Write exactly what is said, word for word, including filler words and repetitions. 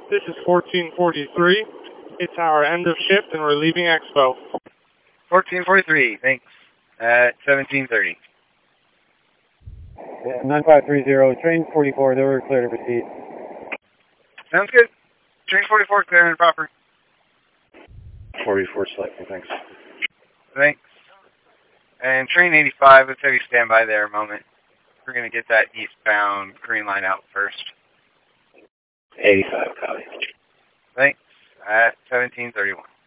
This is fourteen forty-three. It's our end of shift and we're leaving Expo. fourteen forty-three, thanks. At seventeen thirty. Yeah, nine five three zero, train forty-four, they were clear to proceed. Sounds good. Train forty-four clear and proper. forty-four selected, thanks. Thanks. And train eighty-five, let's have you stand by there a moment. We're going to get that eastbound green line out first. eighty-five, copy. Thanks. At seventeen thirty-one.